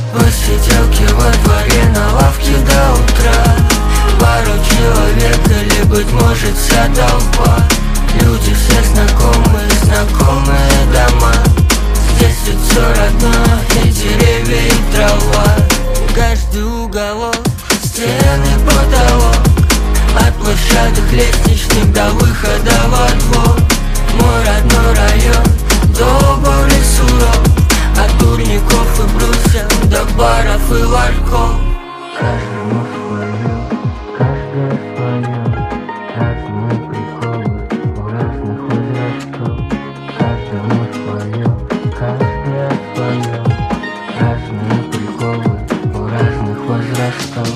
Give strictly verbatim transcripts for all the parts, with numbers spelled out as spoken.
Посиделки во дворе на лавке до утра. Пару человек или, быть может, вся толпа. Люди все знакомые, знакомые дома. Здесь ведь все родное, и деревья, и трава. Каждый уголок, стены, потолок. От площадок лестничных до выхода во двор. Мой родной район, добрый суров. От турников и брусьев до баров и ларьков. Каждому свое, каждое свое. Разные приколы у разных возрастов. Каждому свое, каждое свое. Разные приколы у разных возрастов.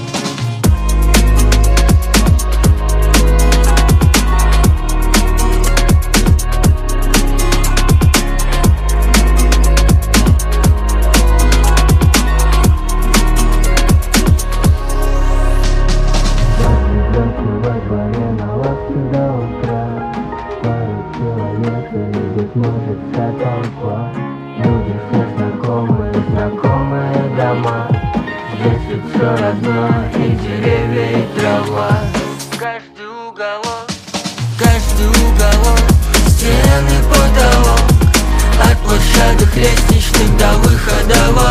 Может, вся толпа. Люди все знакомые, знакомые дома. Здесь ведь все родное, и деревья, и трава. Каждый уголок, каждый уголок. Стены, потолок. От площадок лестничных до выхода во